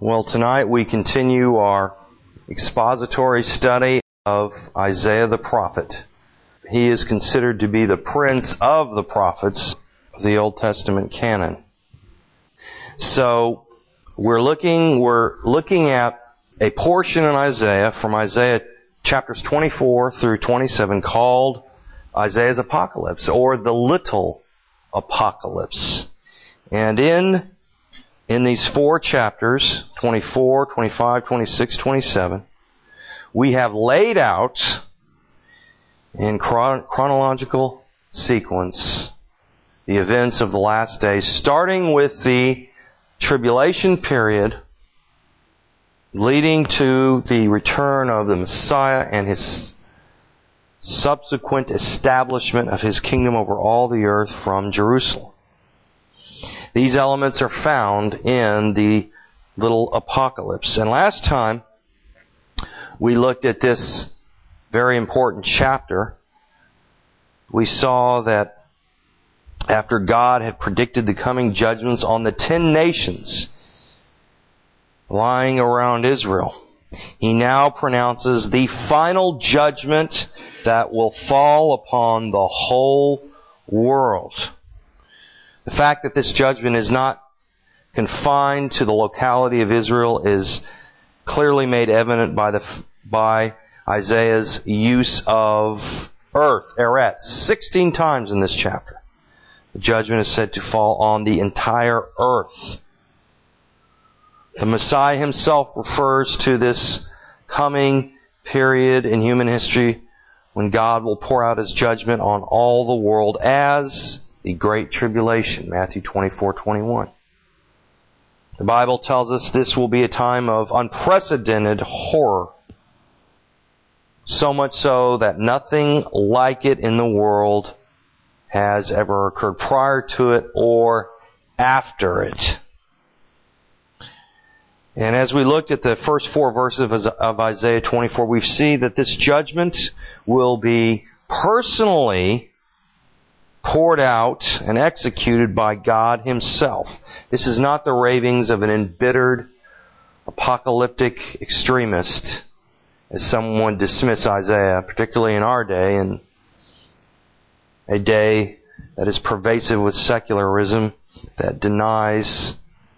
Well, tonight we continue our expository study of Isaiah the prophet. He is considered to be the prince of the prophets of the Old Testament canon. So, we're looking at a portion in Isaiah from Isaiah chapters 24 through 27 called Isaiah's Apocalypse, or the Little Apocalypse. And in these four chapters, 24, 25, 26, 27, we have laid out in chronological sequence the events of the last days, starting with the tribulation period leading to the return of the Messiah and His subsequent establishment of His kingdom over all the earth from Jerusalem. These elements are found in the Little Apocalypse. And last time, we looked at this very important chapter. We saw that after God had predicted the coming judgments on the 10 nations lying around Israel, He now pronounces the final judgment that will fall upon the whole world. The fact that this judgment is not confined to the locality of Israel is clearly made evident by Isaiah's use of earth, Eretz, 16 times in this chapter. The judgment is said to fall on the entire earth. The Messiah Himself refers to this coming period in human history when God will pour out His judgment on all the world as the Great Tribulation, Matthew 24:21. The Bible tells us this will be a time of unprecedented horror. So much so that nothing like it in the world has ever occurred prior to it or after it. And as we looked at the first four verses of Isaiah 24, we see that this judgment will be personally poured out and executed by God Himself. This is not the ravings of an embittered, apocalyptic extremist, as some would dismiss Isaiah, particularly in our day, and a day that is pervasive with secularism, that denies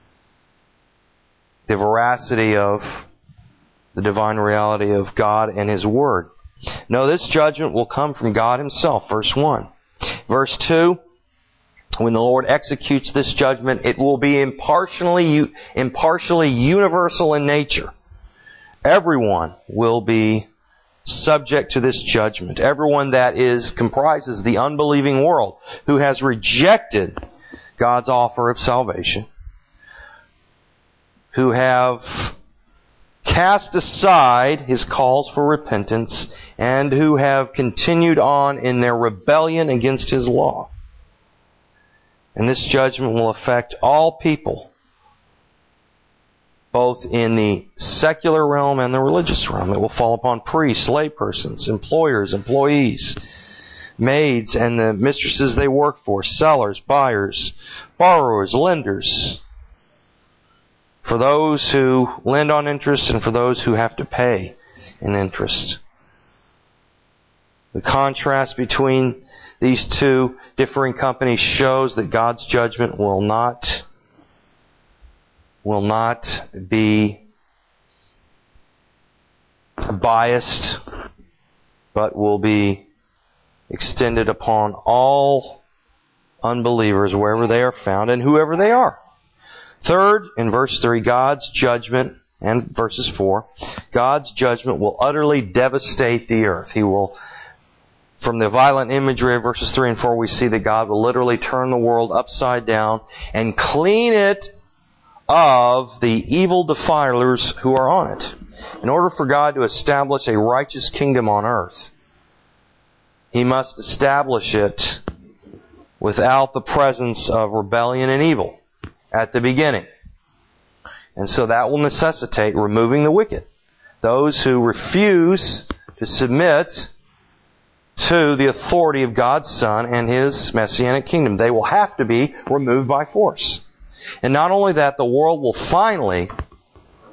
the veracity of the divine reality of God and His Word. No, this judgment will come from God Himself, verse 1. Verse 2, when the Lord executes this judgment, it will be impartially universal in nature. Everyone will be subject to this judgment. Everyone that comprises the unbelieving world who has rejected God's offer of salvation, who have cast aside His calls for repentance, and who have continued on in their rebellion against His law. And this judgment will affect all people, both in the secular realm and the religious realm. It will fall upon priests, laypersons, employers, employees, maids and the mistresses they work for, sellers, buyers, borrowers, lenders, for those who lend on interest and for those who have to pay in interest. The contrast between these two differing companies shows that God's judgment will not be biased, but will be extended upon all unbelievers wherever they are found and whoever they are. Third, in verse 3, God's judgment, and verses 4, God's judgment will utterly devastate the earth. He will, from the violent imagery of verses 3 and 4, we see that God will literally turn the world upside down and clean it of the evil defilers who are on it. In order for God to establish a righteous kingdom on earth, He must establish it without the presence of rebellion and evil at the beginning. And so that will necessitate removing the wicked. Those who refuse to submit to the authority of God's Son and His Messianic kingdom. They will have to be removed by force. And not only that, the world will finally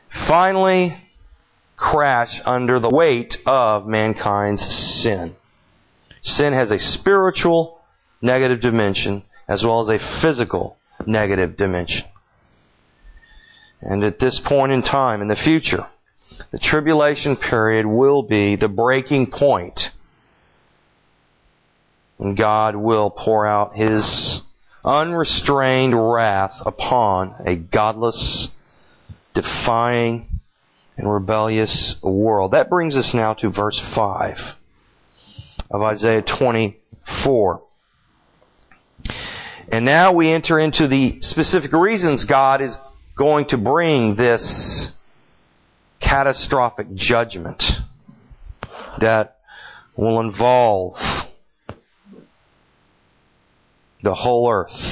finally crash under the weight of mankind's sin. Sin has a spiritual negative dimension as well as a physical negative dimension. And at this point in time, in the future, the tribulation period will be the breaking point. And God will pour out His unrestrained wrath upon a godless, defying, and rebellious world. That brings us now to verse 5 of Isaiah 24. And now we enter into the specific reasons God is going to bring this catastrophic judgment that will involve the whole earth.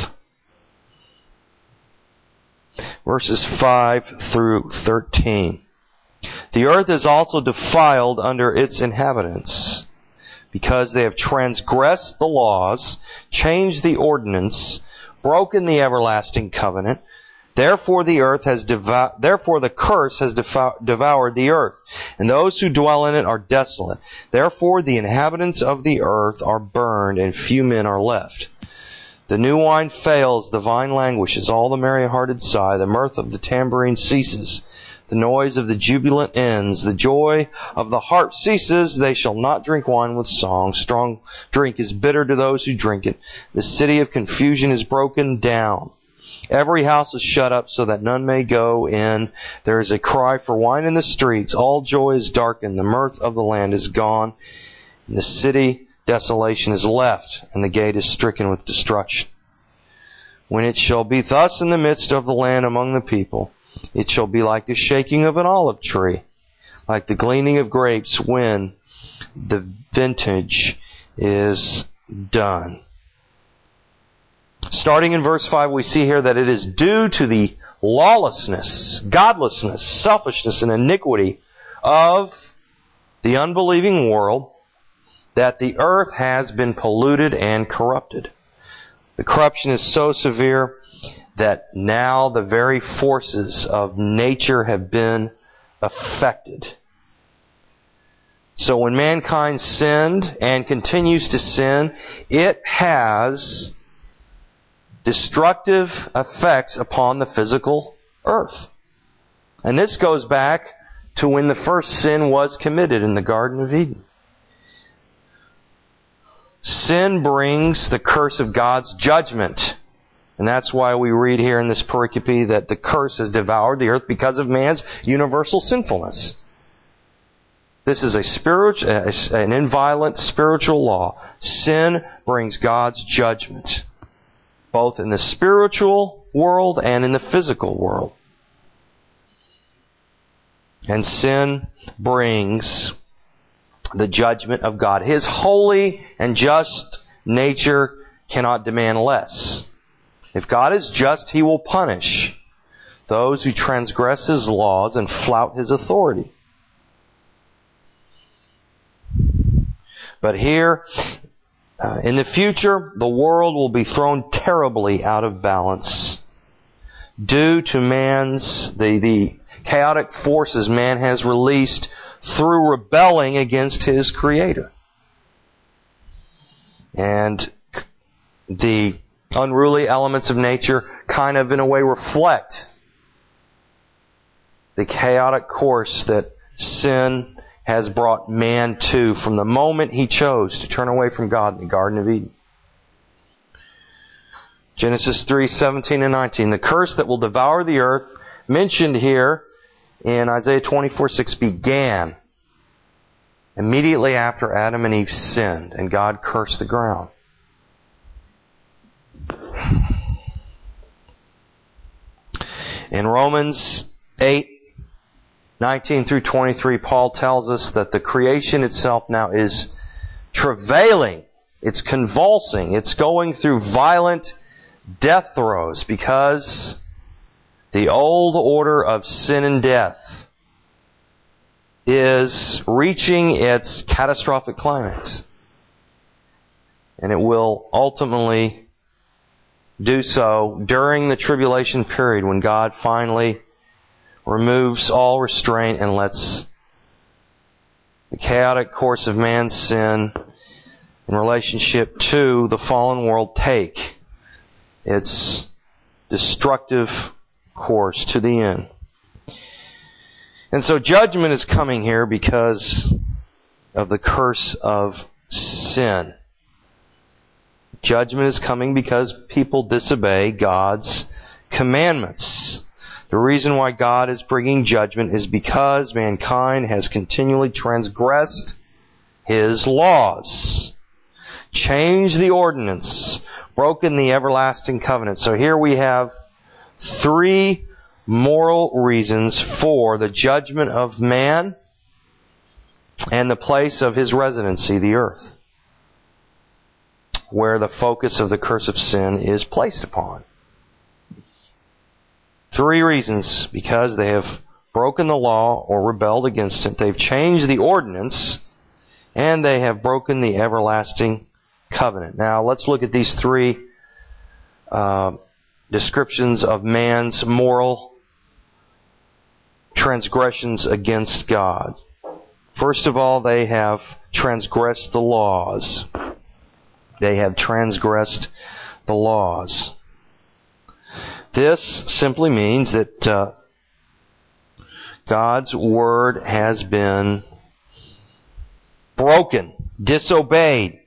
Verses 5 through 13. The earth is also defiled under its inhabitants, because they have transgressed the laws, changed the ordinance, broken the everlasting covenant. Therefore the curse has devoured the earth, and those who dwell in it are desolate. Therefore the inhabitants of the earth are burned, and few men are left. The new wine fails, the vine languishes, all the merry-hearted sigh, the mirth of the tambourine ceases, the noise of the jubilant ends, the joy of the harp ceases, they shall not drink wine with song. Strong drink is bitter to those who drink it. The city of confusion is broken down. Every house is shut up so that none may go in. There is a cry for wine in the streets. All joy is darkened. The mirth of the land is gone. In the city desolation is left, and the gate is stricken with destruction. When it shall be thus in the midst of the land among the people, it shall be like the shaking of an olive tree, like the gleaning of grapes when the vintage is done. Starting in verse 5, we see here that it is due to the lawlessness, godlessness, selfishness, and iniquity of the unbelieving world that the earth has been polluted and corrupted. The corruption is so severe that now the very forces of nature have been affected. So when mankind sinned and continues to sin, it has destructive effects upon the physical earth. And this goes back to when the first sin was committed in the Garden of Eden. Sin brings the curse of God's judgment. And that's why we read here in this pericope that the curse has devoured the earth because of man's universal sinfulness. This is an inviolate spiritual law. Sin brings God's judgment, both in the spiritual world and in the physical world. And sin brings the judgment of God. His holy and just nature cannot demand less. If God is just, He will punish those who transgress His laws and flout His authority. But here, in the future, the world will be thrown terribly out of balance due to the chaotic forces man has released through rebelling against his Creator. And the unruly elements of nature kind of in a way reflect the chaotic course that sin has brought man to from the moment he chose to turn away from God in the Garden of Eden. Genesis 3:17 and 19. The curse that will devour the earth, mentioned here in Isaiah 24:6, began immediately after Adam and Eve sinned and God cursed the ground. In Romans 8:19 through 23, Paul tells us that the creation itself now is travailing, it's convulsing, it's going through violent death throes because the old order of sin and death is reaching its catastrophic climax. And it will ultimately do so during the tribulation period when God finally removes all restraint and lets the chaotic course of man's sin in relationship to the fallen world take its destructive course to the end. And so judgment is coming here because of the curse of sin. Judgment is coming because people disobey God's commandments. The reason why God is bringing judgment is because mankind has continually transgressed His laws, changed the ordinance, broken the everlasting covenant. So here we have three moral reasons for the judgment of man and the place of his residency, the earth, where the focus of the curse of sin is placed upon. Three reasons: because they have broken the law or rebelled against it, they've changed the ordinance, and they have broken the everlasting covenant. Now let's look at these three descriptions of man's moral transgressions against God. First of all, they have transgressed the laws. They have transgressed the laws. This simply means that God's word has been broken, disobeyed.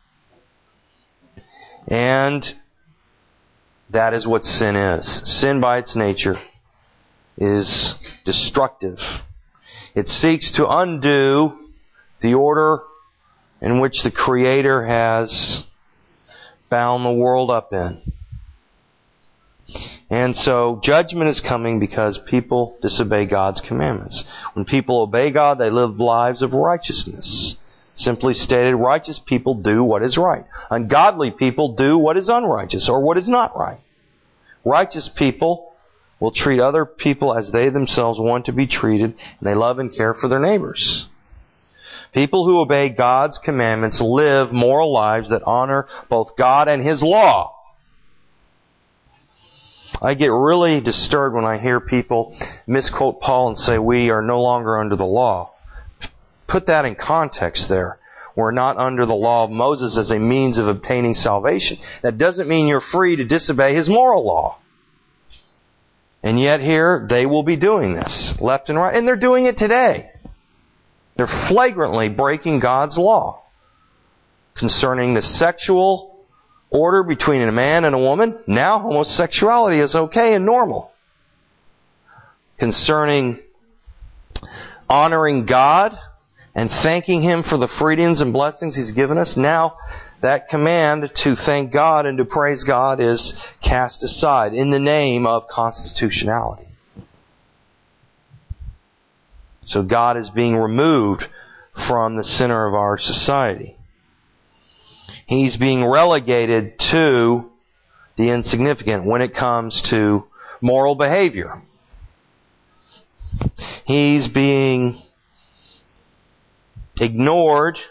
And that is what sin is. Sin by its nature is destructive. It seeks to undo the order in which the Creator has bound the world up in. And so judgment is coming because people disobey God's commandments. When people obey God, they live lives of righteousness. Simply stated, righteous people do what is right. Ungodly people do what is unrighteous or what is not right. Righteous people will treat other people as they themselves want to be treated, and they love and care for their neighbors. People who obey God's commandments live moral lives that honor both God and His law. I get really disturbed when I hear people misquote Paul and say we are no longer under the law. Put that in context there. We're not under the law of Moses as a means of obtaining salvation. That doesn't mean you're free to disobey his moral law. And yet here, they will be doing this, left and right. And they're doing it today. They're flagrantly breaking God's law concerning the sexual order between a man and a woman. Now homosexuality is okay and normal. Concerning honoring God and thanking Him for the freedoms and blessings He's given us, now that command to thank God and to praise God is cast aside in the name of constitutionality. So God is being removed from the center of our society. He's being relegated to the insignificant when it comes to moral behavior. He's being ignored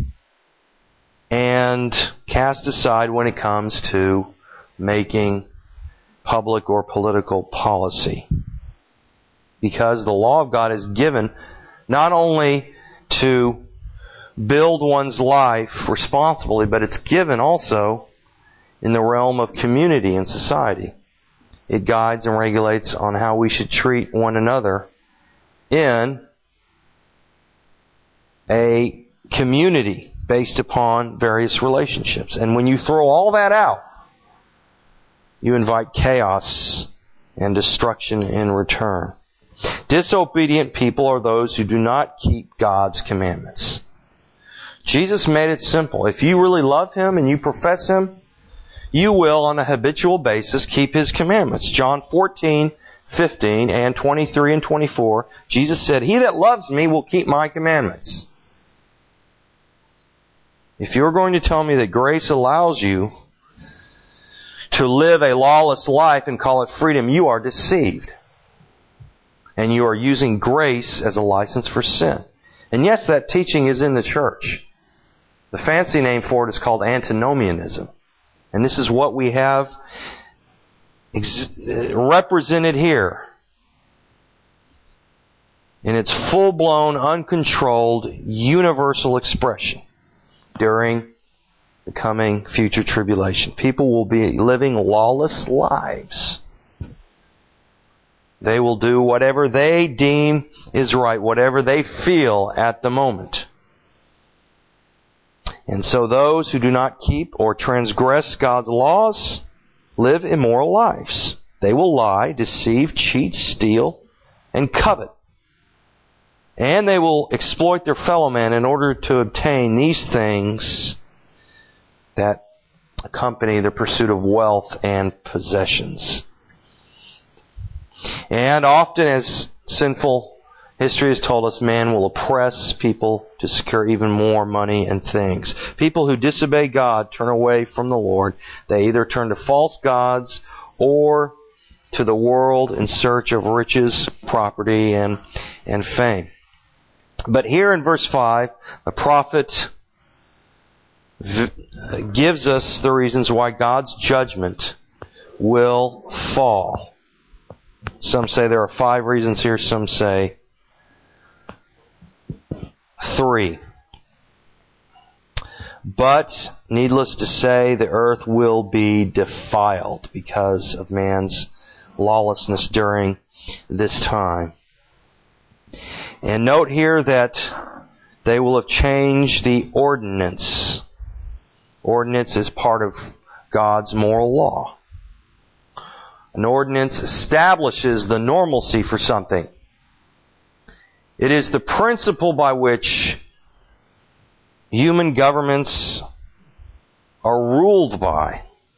and cast aside when it comes to making public or political policy. Because the law of God is given not only to build one's life responsibly, but it's given also in the realm of community and society. It guides and regulates on how we should treat one another in a community based upon various relationships. And when you throw all that out, you invite chaos and destruction in return. Disobedient people are those who do not keep God's commandments. Jesus made it simple. If you really love Him and you profess Him, you will on a habitual basis keep His commandments. John 14:15 and 23 and 24, Jesus said, "He that loves me will keep my commandments." If you're going to tell me that grace allows you to live a lawless life and call it freedom, you are deceived. And you are using grace as a license for sin. And yes, that teaching is in the church. The fancy name for it is called antinomianism. And this is what we have represented here. in its full-blown, uncontrolled, universal expression during the coming future tribulation. People will be living lawless lives. They will do whatever they deem is right, whatever they feel at the moment. And so those who do not keep or transgress God's laws live immoral lives. They will lie, deceive, cheat, steal, and covet. And they will exploit their fellow man in order to obtain these things that accompany the pursuit of wealth and possessions. And often, as sinful history has told us, man will oppress people to secure even more money and things. People who disobey God turn away from the Lord. They either turn to false gods or to the world in search of riches, property, and fame. But here in verse 5, the prophet gives us the reasons why God's judgment will fall. Some say there are 5 reasons here, some say 3. But, needless to say, the earth will be defiled because of man's lawlessness during this time. And note here that they will have changed the ordinance. Ordinance is part of God's moral law. An ordinance establishes the normalcy for something. It is the principle by which human governments are ruled by.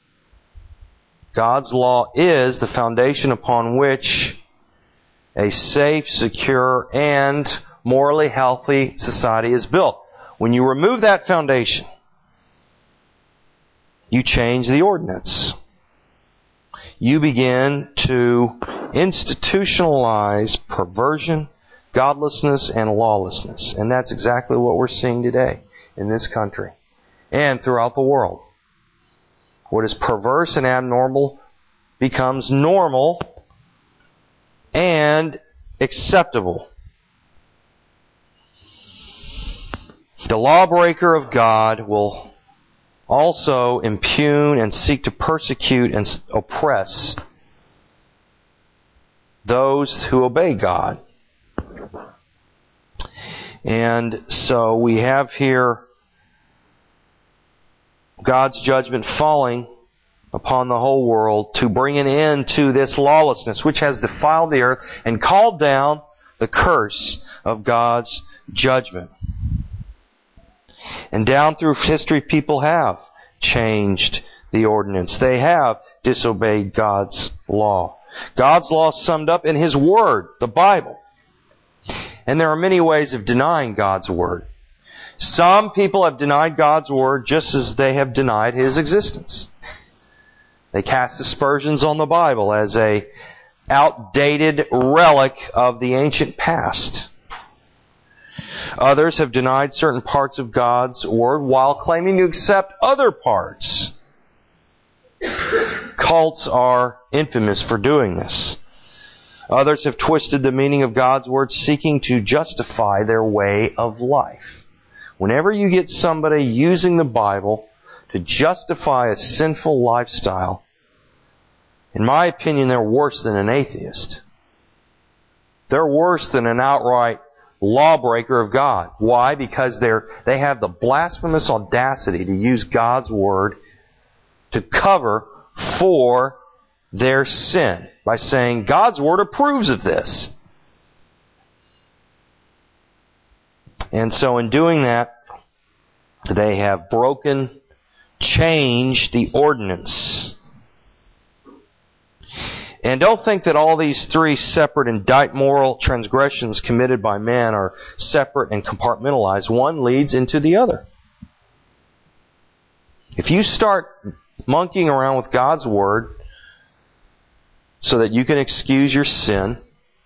God's law is the foundation upon which a safe, secure, and morally healthy society is built. When you remove that foundation, you change the ordinance. You begin to institutionalize perversion, godlessness, and lawlessness. And that's exactly what we're seeing today in this country and throughout the world. What is perverse and abnormal becomes normal and acceptable. The lawbreaker of God will also impugn and seek to persecute and oppress those who obey God. And so we have here God's judgment falling upon the whole world to bring an end to this lawlessness which has defiled the earth and called down the curse of God's judgment. And down through history, people have changed the ordinance. They have disobeyed God's law. God's law is summed up in His Word, the Bible. And there are many ways of denying God's Word. Some people have denied God's Word just as they have denied His existence. They cast aspersions on the Bible as a outdated relic of the ancient past. Others have denied certain parts of God's Word while claiming to accept other parts. Cults are infamous for doing this. Others have twisted the meaning of God's Word, seeking to justify their way of life. Whenever you get somebody using the Bible to justify a sinful lifestyle, in my opinion, they're worse than an atheist. They're worse than an outright lawbreaker of God. Why? Because they have the blasphemous audacity to use God's Word to cover for their sin by saying God's Word approves of this. And so in doing that, they have changed the ordinance. And don't think that all these 3 separate and moral transgressions committed by man are separate and compartmentalized. One leads into the other. If you start monkeying around with God's Word so that you can excuse your sin,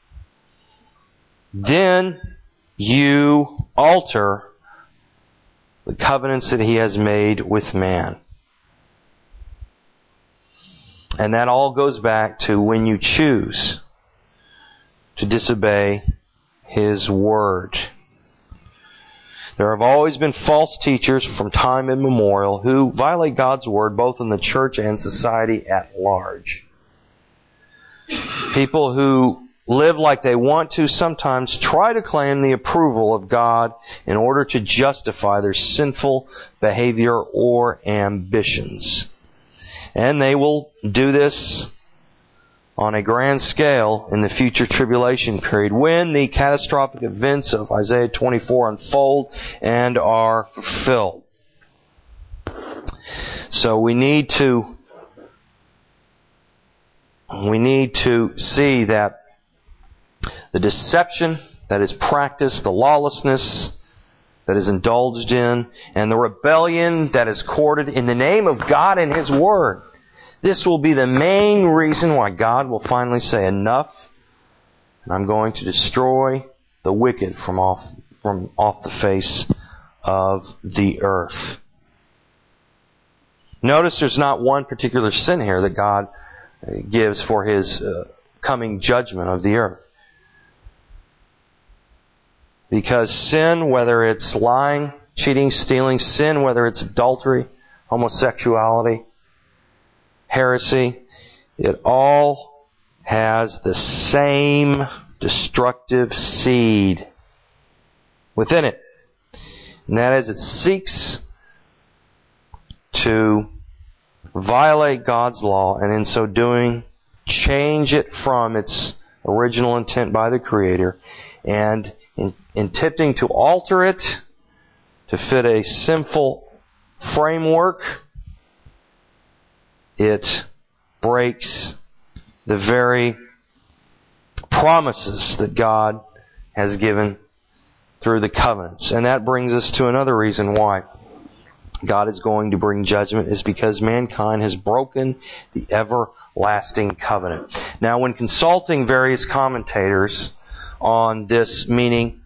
then you alter the covenants that He has made with man. And that all goes back to when you choose to disobey His Word. There have always been false teachers from time immemorial who violate God's Word both in the church and society at large. People who live like they want to sometimes try to claim the approval of God in order to justify their sinful behavior or ambitions. And they will do this on a grand scale in the future tribulation period when the catastrophic events of Isaiah 24 unfold and are fulfilled. So we need to see that the deception that is practiced, the lawlessness that is indulged in, and the rebellion that is courted in the name of God and His Word, this will be the main reason why God will finally say, enough, and I'm going to destroy the wicked from off the face of the earth. Notice there's not one particular sin here that God gives for His coming judgment of the earth. Because sin, whether it's lying, cheating, stealing, sin, whether it's adultery, homosexuality, heresy, it all has the same destructive seed within it. And that is, it seeks to violate God's law and in so doing change it from its original intent by the Creator, and in attempting to alter it to fit a sinful framework, it breaks the very promises that God has given through the covenants. And that brings us to another reason why God is going to bring judgment, is because mankind has broken the everlasting covenant. Now, when consulting various commentators on this meaning,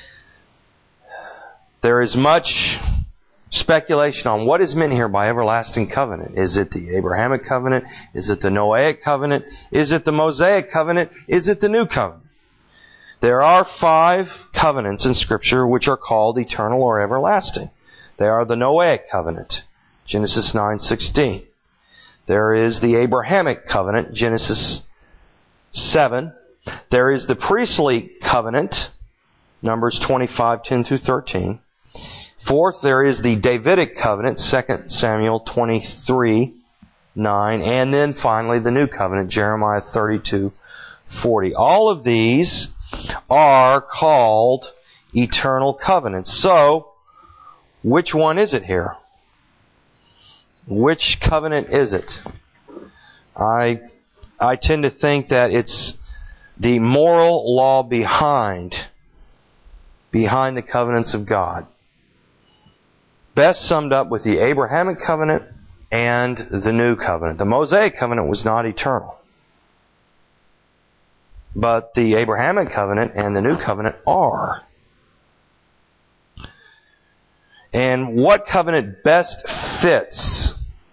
there is much speculation on what is meant here by everlasting covenant. Is it the Abrahamic covenant? Is it the Noahic covenant? Is it the Mosaic covenant? Is it the New covenant? There are 5 covenants in Scripture which are called eternal or everlasting. They are the Noahic covenant, Genesis 9:16. There is the Abrahamic covenant, Genesis 7. There is the priestly covenant, Numbers 25:10-13. Fourth, there is the Davidic covenant, 2 Samuel 23:9. And then finally the New covenant, Jeremiah 32:40. All of these are called eternal covenants. So, which one is it here? Which covenant is it? I tend to think that it's the moral law behind the covenants of God. Best summed up with the Abrahamic covenant and the New covenant. The Mosaic covenant was not eternal, but the Abrahamic covenant and the New covenant are. And what covenant best fits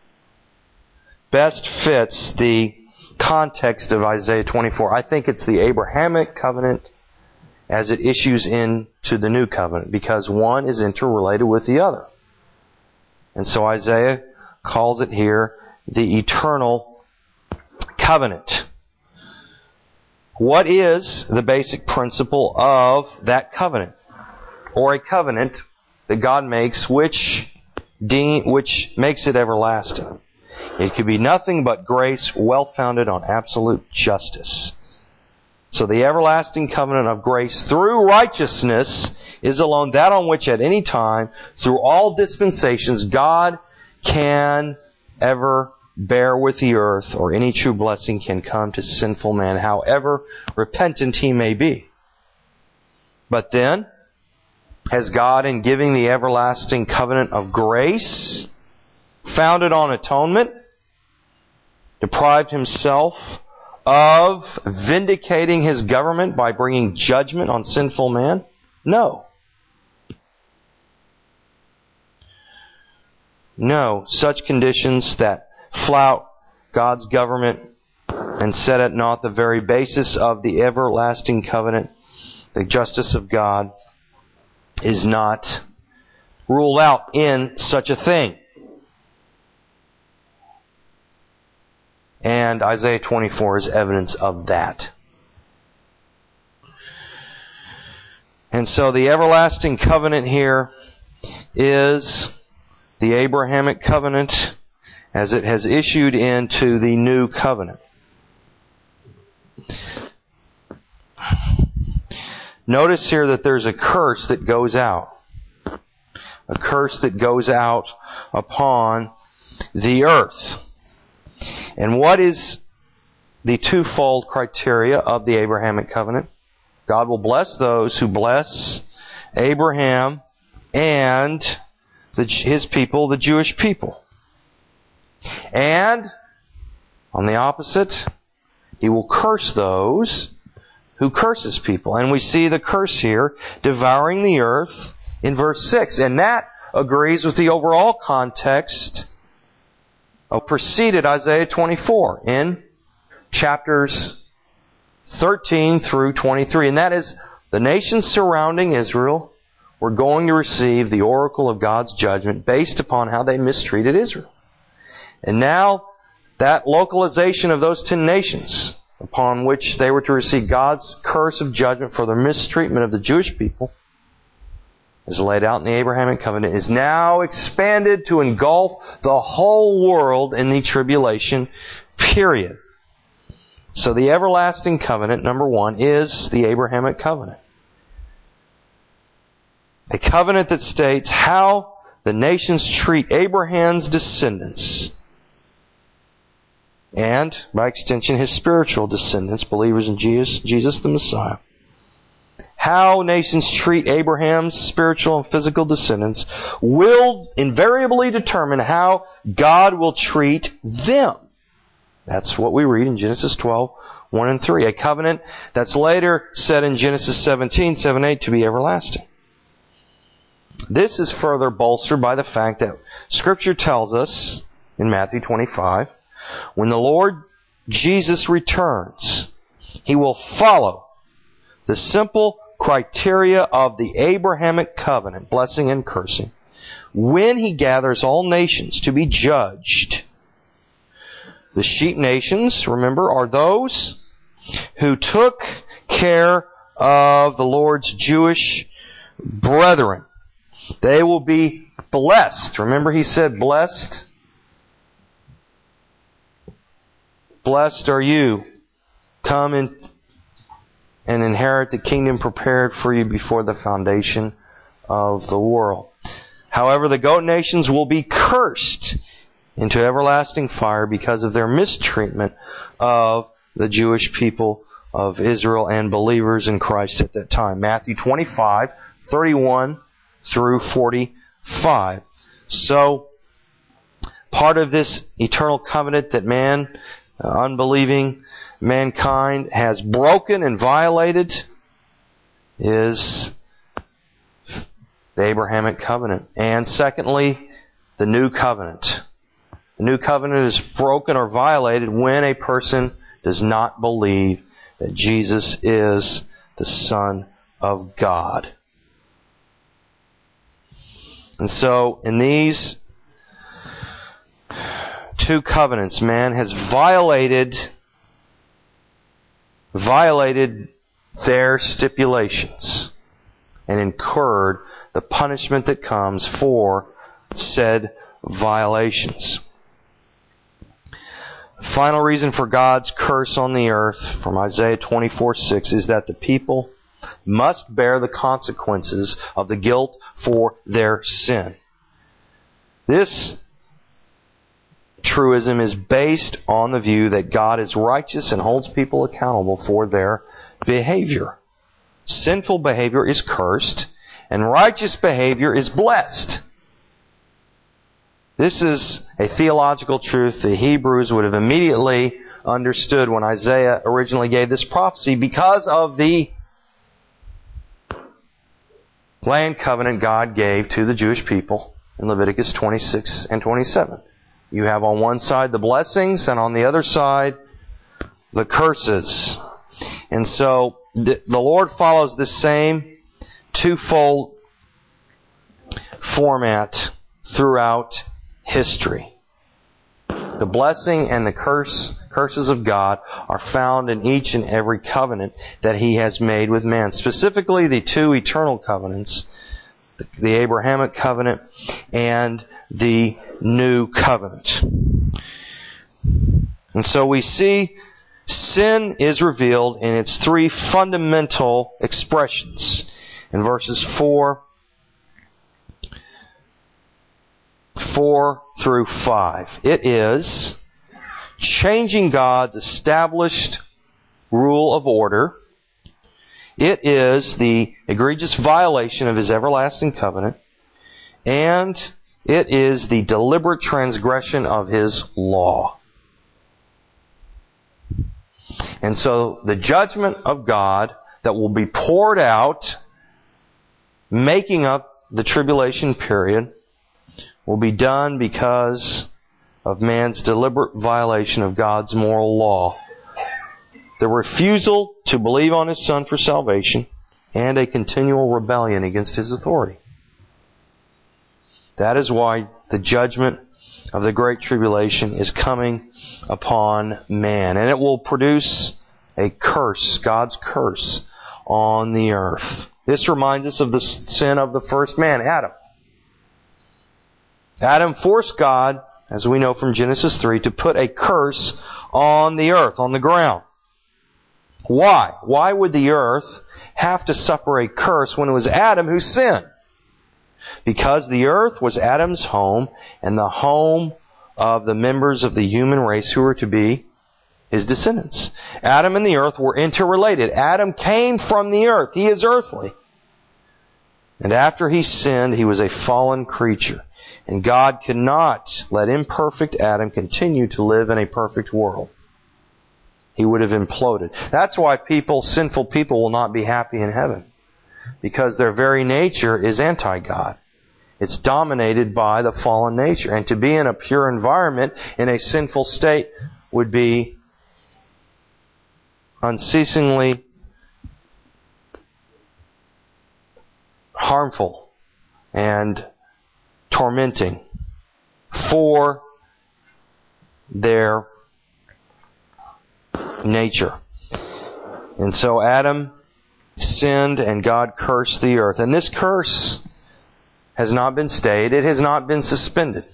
the context of Isaiah 24? I think it's the Abrahamic covenant as it issues into the New covenant, because one is interrelated with the other. And so Isaiah calls it here the eternal covenant. What is the basic principle of that covenant? Or a covenant that God makes which makes it everlasting? It could be nothing but grace well-founded on absolute justice. So the everlasting covenant of grace through righteousness is alone that on which at any time, through all dispensations, God can ever bear with the earth, or any true blessing can come to sinful man, however repentant he may be. But then, has God, in giving the everlasting covenant of grace, founded on atonement, deprived Himself of vindicating His government by bringing judgment on sinful man? No. No. Such conditions that flout God's government and set at naught the very basis of the everlasting covenant the justice of God is not ruled out in such a thing. And Isaiah 24 is evidence of that. And so the everlasting covenant here is the Abrahamic covenant as it has issued into the new covenant. Notice here that there's a curse that goes out. A curse that goes out upon the earth. And what is the twofold criteria of the Abrahamic covenant? God will bless those who bless Abraham and his people, the Jewish people. And, on the opposite, He will curse those who curse His people. And we see the curse here, devouring the earth, in verse 6. And that agrees with the overall context of preceded Isaiah 24 in chapters 13 through 23. And that is, the nations surrounding Israel were going to receive the oracle of God's judgment based upon how they mistreated Israel. And now, that localization of those 10 nations upon which they were to receive God's curse of judgment for their mistreatment of the Jewish people, as laid out in the Abrahamic covenant, is now expanded to engulf the whole world in the tribulation period. So the everlasting covenant, number one, is the Abrahamic covenant. A covenant that states how the nations treat Abraham's descendants, and, by extension, his spiritual descendants, believers in Jesus the Messiah. How nations treat Abraham's spiritual and physical descendants will invariably determine how God will treat them. That's what we read in Genesis 12, 1 and 3. A covenant that's later said in Genesis 17, 7, 8 to be everlasting. This is further bolstered by the fact that Scripture tells us in Matthew 25, when the Lord Jesus returns, He will follow the simple criteria of the Abrahamic covenant, blessing and cursing, when He gathers all nations to be judged. The sheep nations, remember, are those who took care of the Lord's Jewish brethren. They will be blessed. Remember He said, blessed are you. Come and inherit the kingdom prepared for you before the foundation of the world. However, the goat nations will be cursed into everlasting fire because of their mistreatment of the Jewish people of Israel and believers in Christ at that time. Matthew 25, 31 through 45. So, part of this eternal covenant that unbelieving mankind has broken and violated is the Abrahamic covenant. And secondly, the new covenant. The new covenant is broken or violated when a person does not believe that Jesus is the Son of God. And so, in these two covenants, man has violated their stipulations and incurred the punishment that comes for said violations. The final reason for God's curse on the earth from Isaiah 24:6 is that the people must bear the consequences of the guilt for their sin. This truism is based on the view that God is righteous and holds people accountable for their behavior. Sinful behavior is cursed, and righteous behavior is blessed. This is a theological truth the Hebrews would have immediately understood when Isaiah originally gave this prophecy because of the land covenant God gave to the Jewish people in Leviticus 26 and 27. You have on one side the blessings and on the other side the curses. And so the Lord follows the same twofold format throughout history. The blessing and the curses of God are found in each and every covenant that He has made with man. Specifically, the two eternal covenants, the Abrahamic covenant and the new covenant. And so we see sin is revealed in its three fundamental expressions in verses 4 through 5. It is changing God's established rule of order. It is the egregious violation of His everlasting covenant. And it is the deliberate transgression of His law. And so the judgment of God that will be poured out, making up the tribulation period, will be done because of man's deliberate violation of God's moral law. The refusal to believe on His Son for salvation, and a continual rebellion against His authority. That is why the judgment of the Great Tribulation is coming upon man. And it will produce a curse, God's curse, on the earth. This reminds us of the sin of the first man, Adam. Adam forced God, as we know from Genesis 3, to put a curse on the earth, on the ground. Why? Why would the earth have to suffer a curse when it was Adam who sinned? Because the earth was Adam's home and the home of the members of the human race who were to be his descendants. Adam and the earth were interrelated. Adam came from the earth. He is earthly. And after he sinned, he was a fallen creature. And God cannot let imperfect Adam continue to live in a perfect world. He would have imploded. That's why sinful people will not be happy in heaven. Because their very nature is anti-God. It's dominated by the fallen nature. And to be in a pure environment in a sinful state would be unceasingly harmful and tormenting for their nature. And so Adam sinned and God cursed the earth. And this curse has not been stayed. It has not been suspended.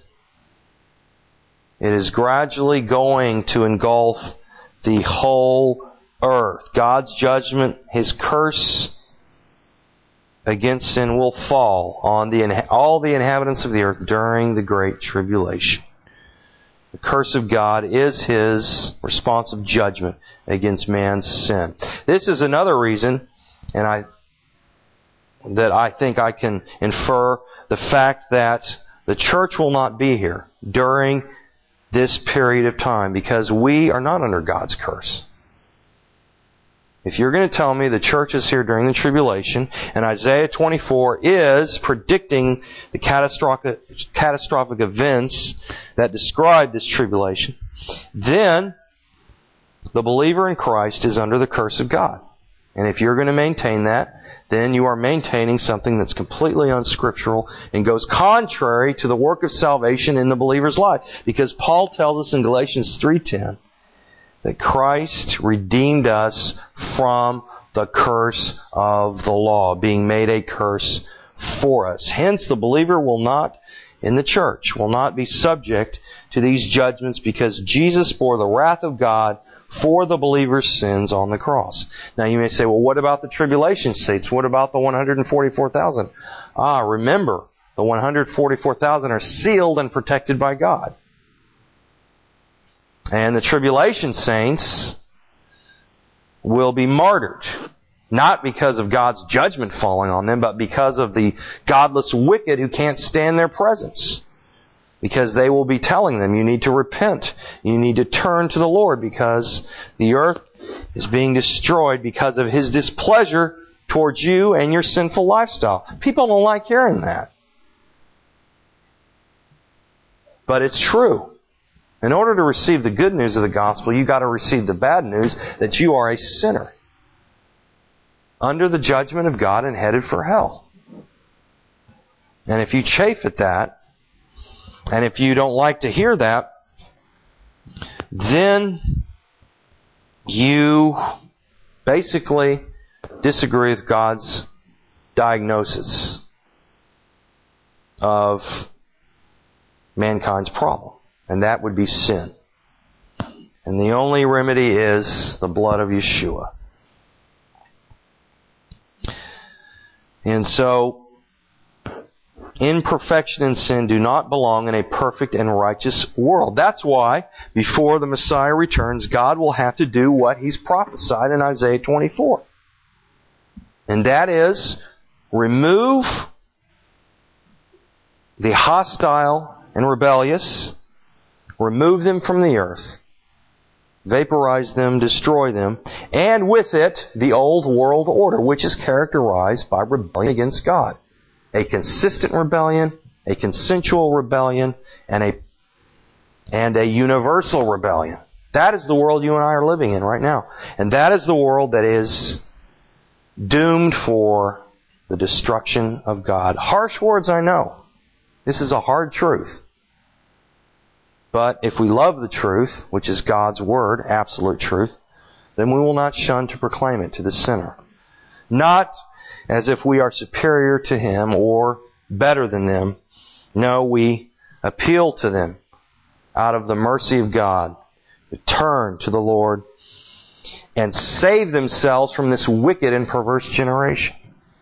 It is gradually going to engulf the whole earth. God's judgment, His curse against sin will fall on all the inhabitants of the earth during the Great Tribulation. The curse of God is His responsive judgment against man's sin. This is another reason, and I think I can infer the fact that the church will not be here during this period of time, because we are not under God's curse. If you're going to tell me the church is here during the tribulation, and Isaiah 24 is predicting the catastrophic events that describe this tribulation, then the believer in Christ is under the curse of God. And if you're going to maintain that, then you are maintaining something that's completely unscriptural and goes contrary to the work of salvation in the believer's life. Because Paul tells us in Galatians 3:10 that Christ redeemed us from the curse of the law, being made a curse for us. Hence, the believer in the church will not be subject to these judgments, because Jesus bore the wrath of God for the believer's sins on the cross. Now you may say, well, what about the tribulation saints? What about the 144,000? Remember, the 144,000 are sealed and protected by God. And the tribulation saints will be martyred. Not because of God's judgment falling on them, but because of the godless wicked who can't stand their presence. Because they will be telling them, you need to repent. You need to turn to the Lord, because the earth is being destroyed because of His displeasure towards you and your sinful lifestyle. People don't like hearing that. But it's true. In order to receive the good news of the gospel, you've got to receive the bad news that you are a sinner. under the judgment of God and headed for hell. And if you chafe at that, and if you don't like to hear that, then you basically disagree with God's diagnosis of mankind's problem. And that would be sin. And the only remedy is the blood of Yeshua. And so, imperfection and sin do not belong in a perfect and righteous world. That's why, before the Messiah returns, God will have to do what He's prophesied in Isaiah 24. And that is, remove the hostile and rebellious, remove them from the earth, vaporize them, destroy them, and with it, the old world order, which is characterized by rebellion against God. A consistent rebellion, a consensual rebellion, and a universal rebellion. That is the world you and I are living in right now. And that is the world that is doomed for the destruction of God. Harsh words, I know. This is a hard truth. But if we love the truth, which is God's Word, absolute truth, then we will not shun to proclaim it to the sinner. Not as if we are superior to him or better than them. No, we appeal to them out of the mercy of God to turn to the Lord and save themselves from this wicked and perverse generation.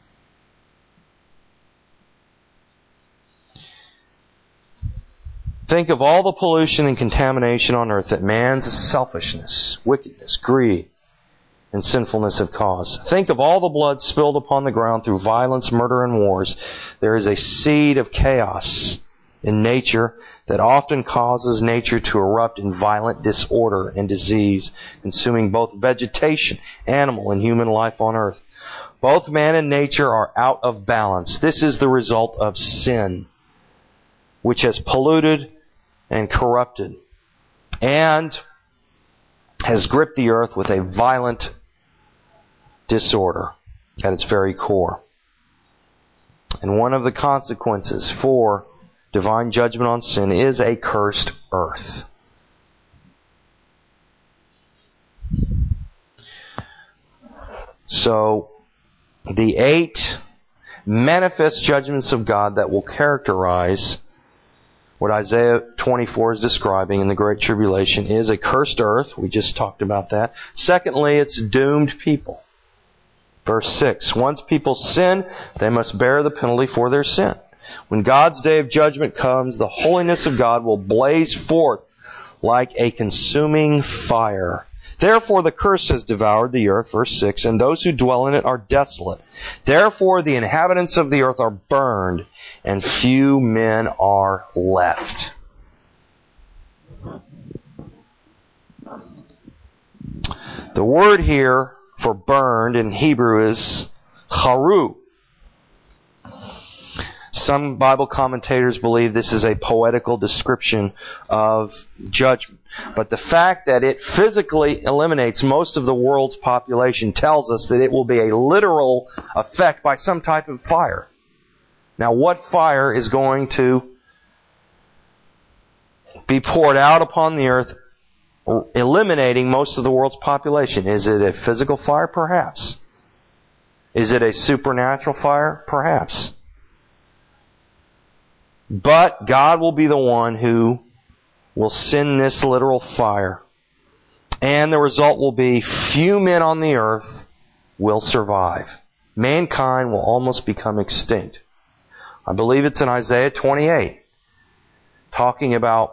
Think of all the pollution and contamination on earth that man's selfishness, wickedness, greed, and sinfulness have caused. Think of all the blood spilled upon the ground through violence, murder, and wars. There is a seed of chaos in nature that often causes nature to erupt in violent disorder and disease, consuming both vegetation, animal, and human life on earth. Both man and nature are out of balance. This is the result of sin, which has polluted and corrupted, and has gripped the earth with a violent disorder at its very core. And one of the consequences for divine judgment on sin is a cursed earth. So, the 8 manifest judgments of God that will characterize what Isaiah 24 is describing in the Great Tribulation is a cursed earth. We just talked about that. Secondly, it's doomed people. Verse 6, once people sin, they must bear the penalty for their sin. When God's day of judgment comes, the holiness of God will blaze forth like a consuming fire. Therefore the curse has devoured the earth, verse 6, and those who dwell in it are desolate. Therefore the inhabitants of the earth are burned, and few men are left. The word here for burned in Hebrew is charu. Some Bible commentators believe this is a poetical description of judgment. But the fact that it physically eliminates most of the world's population tells us that it will be a literal effect by some type of fire. Now, what fire is going to be poured out upon the earth, eliminating most of the world's population? Is it a physical fire? Perhaps. Is it a supernatural fire? Perhaps. But God will be the one who will send this literal fire. And the result will be few men on the earth will survive. Mankind will almost become extinct. I believe it's in Isaiah 28, talking about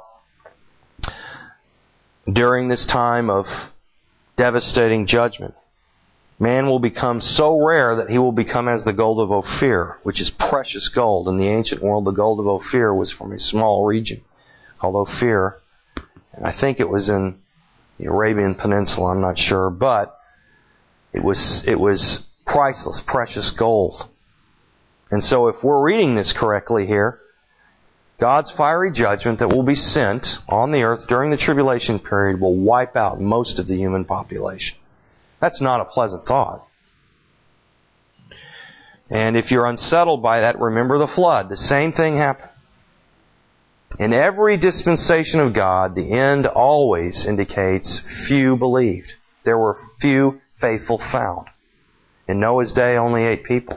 during this time of devastating judgment, man will become so rare that he will become as the gold of Ophir, which is precious gold. In the ancient world, the gold of Ophir was from a small region called Ophir. And I think it was in the Arabian Peninsula, I'm not sure, but it was priceless, precious gold. And so if we're reading this correctly here, God's fiery judgment that will be sent on the earth during the tribulation period will wipe out most of the human population. That's not a pleasant thought. And if you're unsettled by that, remember the flood. The same thing happened. In every dispensation of God, the end always indicates few believed. There were few faithful found. In Noah's day, only 8 people.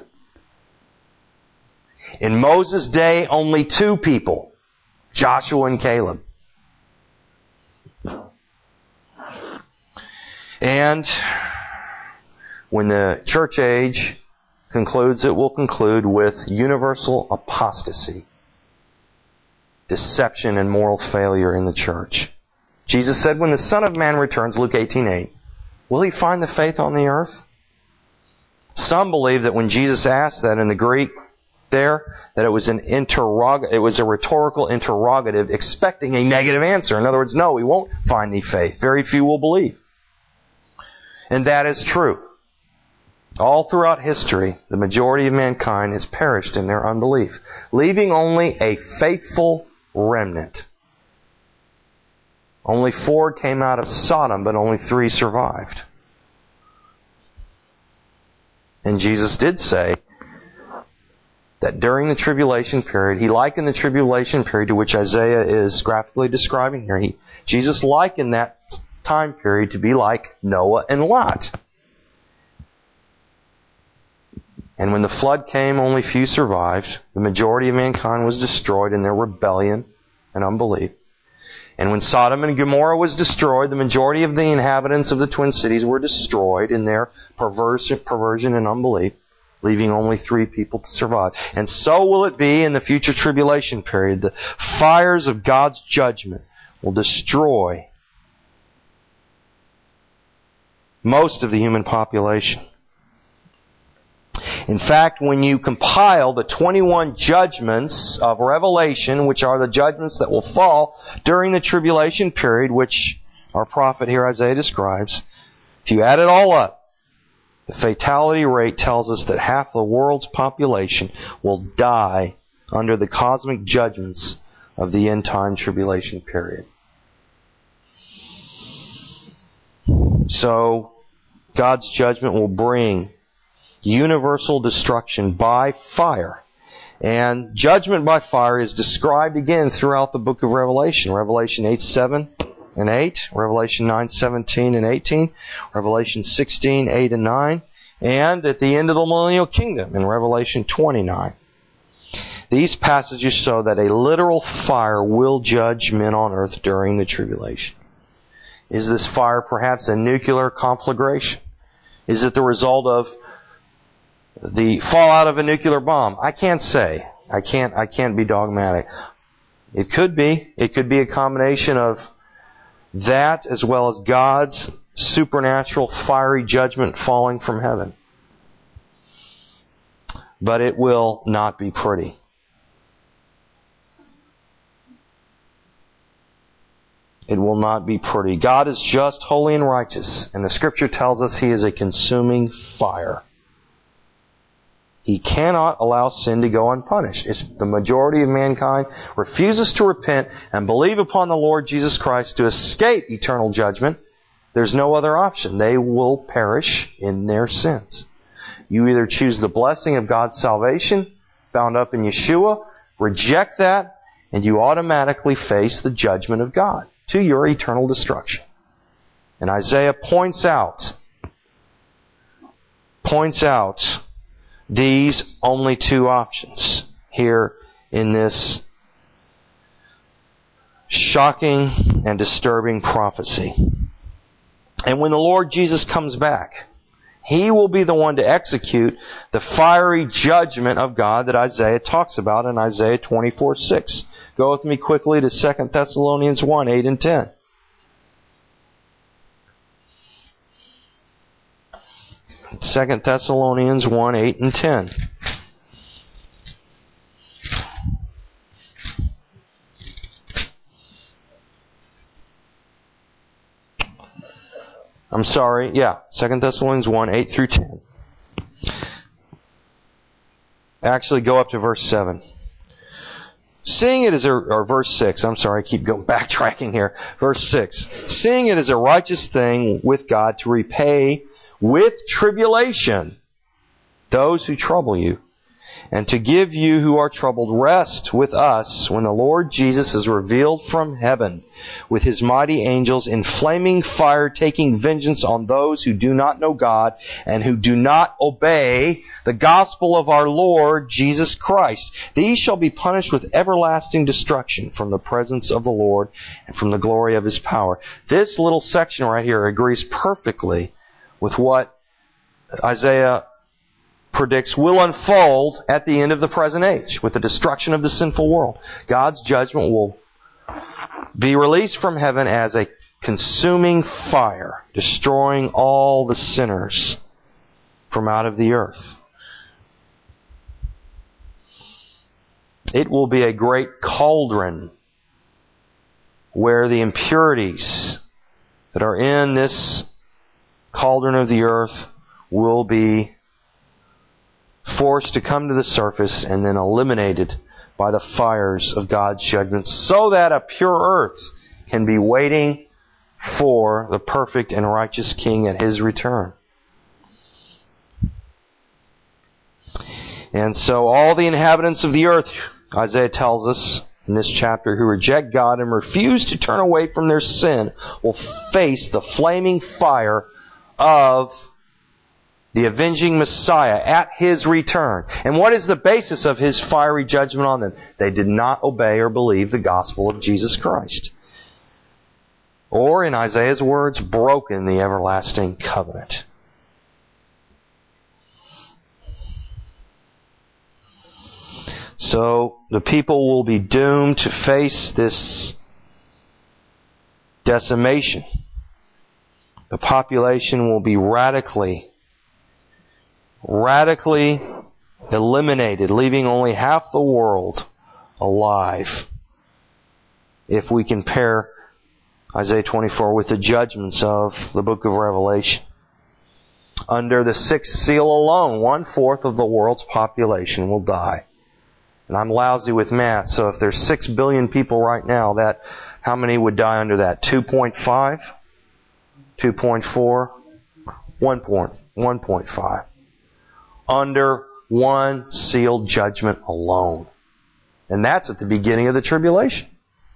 In Moses' day, only 2 people, Joshua and Caleb. And when the church age concludes, it will conclude with universal apostasy, deception, and moral failure in the church. Jesus said, when the Son of Man returns, Luke 18:8, will He find the faith on the earth? Some believe that when Jesus asked that in the Greek there, that it was a rhetorical interrogative expecting a negative answer. In other words, no, He won't find thee faith. Very few will believe. And that is true. All throughout history, the majority of mankind has perished in their unbelief, leaving only a faithful remnant. Only 4 came out of Sodom, but only 3 survived. And Jesus did say that during the tribulation period, He likened the tribulation period to which Isaiah is graphically describing here. Jesus likened that time period to be like Noah and Lot. And when the flood came, only few survived. The majority of mankind was destroyed in their rebellion and unbelief. And when Sodom and Gomorrah was destroyed, the majority of the inhabitants of the twin cities were destroyed in their perversion and unbelief, leaving only 3 people to survive. And so will it be in the future tribulation period. The fires of God's judgment will destroy most of the human population. In fact, when you compile the 21 judgments of Revelation, which are the judgments that will fall during the tribulation period, which our prophet here, Isaiah, describes, if you add it all up, the fatality rate tells us that half the world's population will die under the cosmic judgments of the end-time tribulation period. So, God's judgment will bring universal destruction by fire. And judgment by fire is described again throughout the book of Revelation. Revelation 8:7 and 8, Revelation 9:17 and 18, Revelation 16:8 and 9, and at the end of the millennial kingdom in Revelation 29. These passages show that a literal fire will judge men on earth during the tribulation. Is this fire perhaps a nuclear conflagration? Is it the result of the fallout of a nuclear bomb? I can't say. I can't be dogmatic. It could be. It could be a combination of that as well as God's supernatural fiery judgment falling from heaven. But it will not be pretty. It will not be pretty. God is just, holy, and righteous, and the Scripture tells us He is a consuming fire. He cannot allow sin to go unpunished. If the majority of mankind refuses to repent and believe upon the Lord Jesus Christ to escape eternal judgment, there's no other option. They will perish in their sins. You either choose the blessing of God's salvation, bound up in Yeshua, reject that, and you automatically face the judgment of God to your eternal destruction. And Isaiah points out these only 2 options here in this shocking and disturbing prophecy. And when the Lord Jesus comes back, He will be the one to execute the fiery judgment of God that Isaiah talks about in Isaiah 24:6. Go with me quickly to 2 Thessalonians 1:8 and 10. Second Thessalonians 1:8 and 10. I'm sorry, 2 Thessalonians 1:8 through 10. Actually, go up to verse 7. Seeing it as or verse 6, I'm sorry, I keep backtracking here. Verse 6. Seeing it as a righteous thing with God to repay with tribulation those who trouble you, and to give you who are troubled rest with us when the Lord Jesus is revealed from heaven with his mighty angels in flaming fire, taking vengeance on those who do not know God and who do not obey the gospel of our Lord Jesus Christ. These shall be punished with everlasting destruction from the presence of the Lord and from the glory of his power. This little section right here agrees perfectly with what Isaiah predicts will unfold at the end of the present age with the destruction of the sinful world. God's judgment will be released from heaven as a consuming fire, destroying all the sinners from out of the earth. It will be a great cauldron where the impurities that are in this cauldron of the earth will be forced to come to the surface and then eliminated by the fires of God's judgment, so that a pure earth can be waiting for the perfect and righteous King at his return. And so all the inhabitants of the earth, Isaiah tells us in this chapter, who reject God and refuse to turn away from their sin, will face the flaming fire of the avenging Messiah at his return. And what is the basis of his fiery judgment on them? They did not obey or believe the gospel of Jesus Christ. Or, in Isaiah's words, broken the everlasting covenant. So, the people will be doomed to face this decimation. The population will be radically eliminated, leaving only half the world alive. If we compare Isaiah 24 with the judgments of the book of Revelation. Under the sixth seal alone, 1/4 of the world's population will die. And I'm lousy with math, so if there's 6 billion people right now, how many would die under that? 2.5? 2.4? 1.5. Under one sealed judgment alone. And that's at the beginning of the tribulation.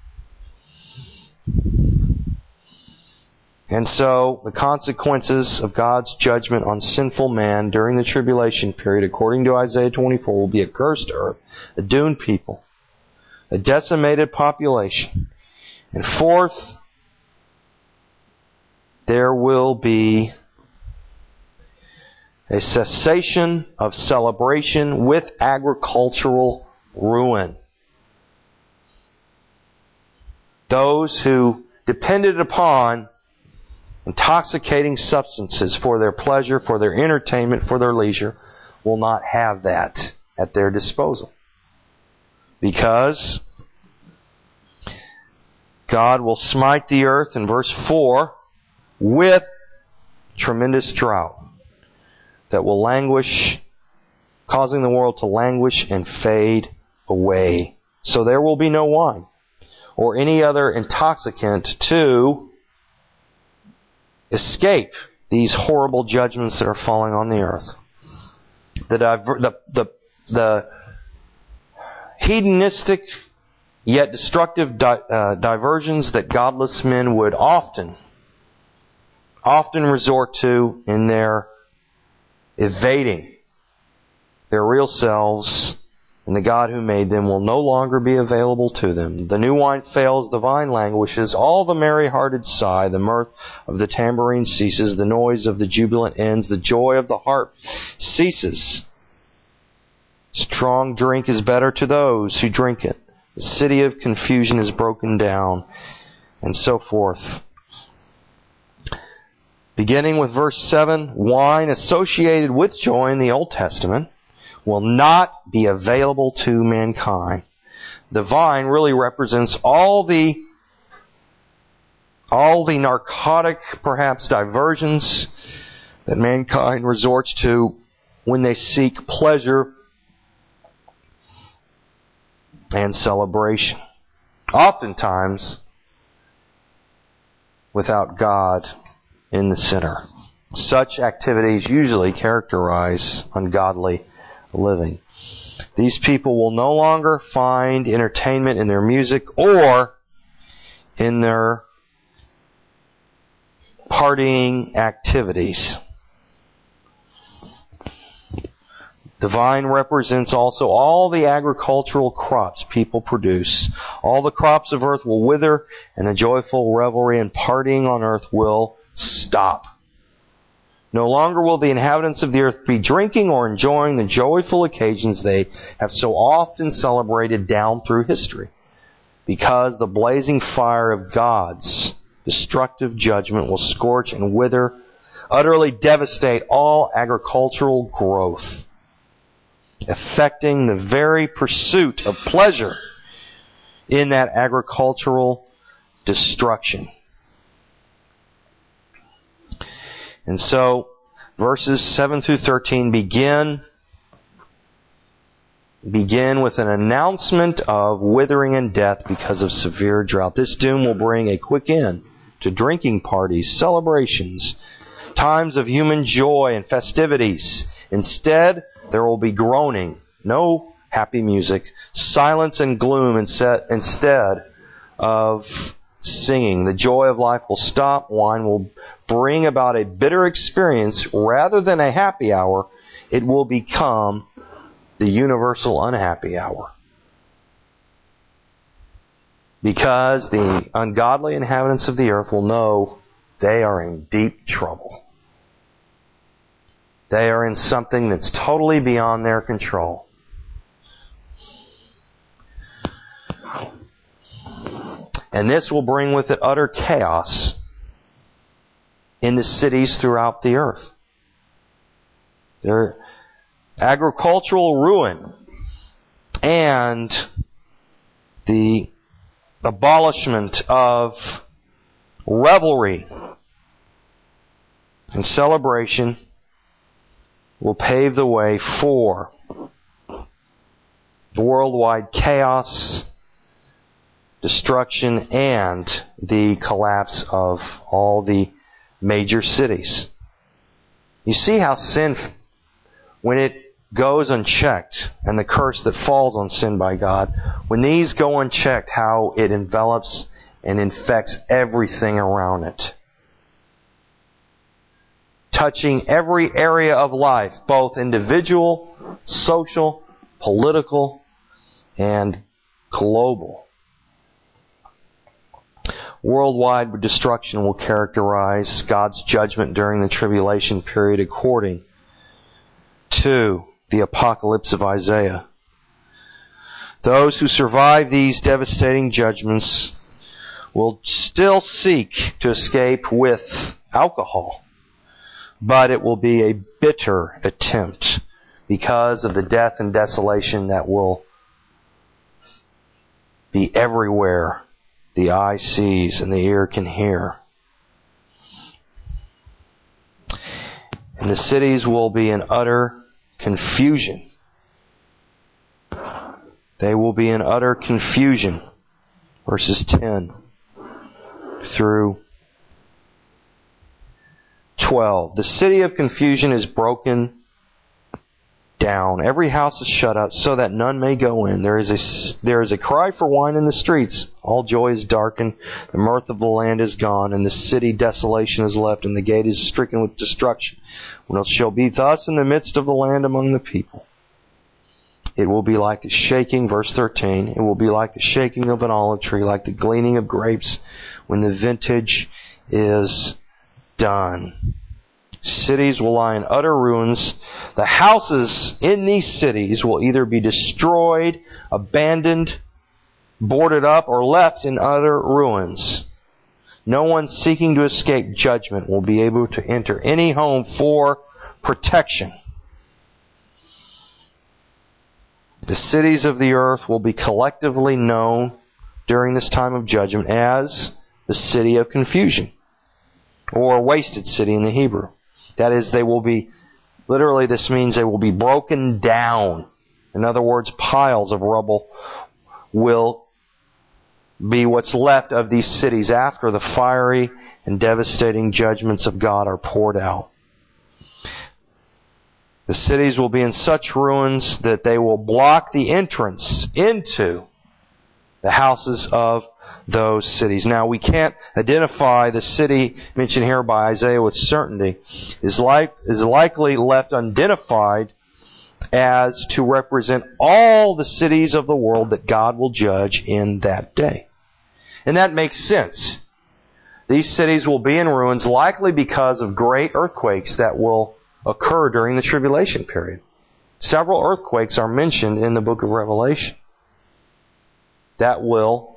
And so, the consequences of God's judgment on sinful man during the tribulation period, according to Isaiah 24, will be a cursed earth, a doomed people, a decimated population. And fourth, there will be a cessation of celebration with agricultural ruin. Those who depended upon intoxicating substances for their pleasure, for their entertainment, for their leisure, will not have that at their disposal. Because God will smite the earth, in verse 4, with tremendous drought that will languish, causing the world to languish and fade away. So there will be no wine or any other intoxicant to escape these horrible judgments that are falling on the earth. The hedonistic yet destructive diversions that godless men would often resort to in their evading their real selves and the God who made them will no longer be available to them. The new wine fails, the vine languishes, all the merry-hearted sigh, the mirth of the tambourine ceases, the noise of the jubilant ends, the joy of the harp ceases. Strong drink is better to those who drink it. The city of confusion is broken down, and so forth. Beginning with verse 7, wine associated with joy in the Old Testament will not be available to mankind. The vine really represents all the narcotic, perhaps, diversions that mankind resorts to when they seek pleasure and celebration. Oftentimes, without God in the center. Such activities usually characterize ungodly living. These people will no longer find entertainment in their music or in their partying activities. The vine represents also all the agricultural crops people produce. All the crops of earth will wither, and the joyful revelry and partying on earth will stop. No longer will the inhabitants of the earth be drinking or enjoying the joyful occasions they have so often celebrated down through history, because the blazing fire of God's destructive judgment will scorch and wither, utterly devastate all agricultural growth, affecting the very pursuit of pleasure in that agricultural destruction. And so, verses 7 through 13 begin with an announcement of withering and death because of severe drought. This doom will bring a quick end to drinking parties, celebrations, times of human joy and festivities. Instead, there will be groaning, no happy music, silence and gloom instead of singing. The joy of life will stop. Wine will bring about a bitter experience rather than a happy hour. It will become the universal unhappy hour. Because the ungodly inhabitants of the earth will know they are in deep trouble. They are in something that's totally beyond their control. And this will bring with it utter chaos in the cities throughout the earth. Their agricultural ruin and the abolishment of revelry and celebration will pave the way for worldwide chaos, destruction, and the collapse of all the major cities. You see how sin, when it goes unchecked, and the curse that falls on sin by God, when these go unchecked, how it envelops and infects everything around it, touching every area of life, both individual, social, political, and global. Worldwide destruction will characterize God's judgment during the tribulation period according to the apocalypse of Isaiah. Those who survive these devastating judgments will still seek to escape with alcohol, but it will be a bitter attempt because of the death and desolation that will be everywhere the eye sees and the ear can hear. And the cities will be in utter confusion. They will be in utter confusion. Verses 10 through 12. The city of confusion is broken down. Every house is shut up so that none may go in. There is a cry for wine in the streets. All joy is darkened. The mirth of the land is gone, and the city desolation is left, and the gate is stricken with destruction. When it shall be thus in the midst of the land among the people, it will be like the shaking, verse 13, it will be like the shaking of an olive tree, like the gleaning of grapes when the vintage is done. Cities will lie in utter ruins. The houses in these cities will either be destroyed, abandoned, boarded up, or left in utter ruins. No one seeking to escape judgment will be able to enter any home for protection. The cities of the earth will be collectively known during this time of judgment as the city of confusion, or wasted city in the Hebrew. That is, they will be, literally this means they will be broken down. In other words, piles of rubble will be what's left of these cities after the fiery and devastating judgments of God are poured out. The cities will be in such ruins that they will block the entrance into the houses of those cities. Now, we can't identify the city mentioned here by Isaiah with certainty. Is likely left unidentified as to represent all the cities of the world that God will judge in that day. And that makes sense. These cities will be in ruins likely because of great earthquakes that will occur during the tribulation period. Several earthquakes are mentioned in the book of Revelation that will